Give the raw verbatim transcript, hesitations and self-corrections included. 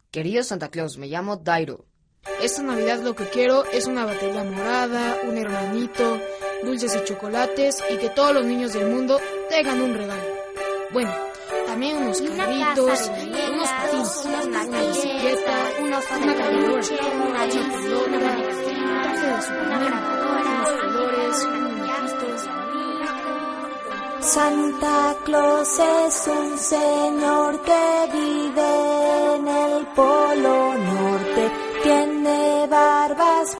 Querido Santa Claus, me llamo Dairo. Esta Navidad lo que quiero es una batería morada, un hermanito, dulces y chocolates y que todos los niños del mundo tengan un regalo. Bueno, también unos carritos, unos patines, una bicicleta, una caminadora, una pelota, un traje de Superman, unos colores, muñequitos. Santa Claus es un señor que vive en el Polo Norte. Tiene barbas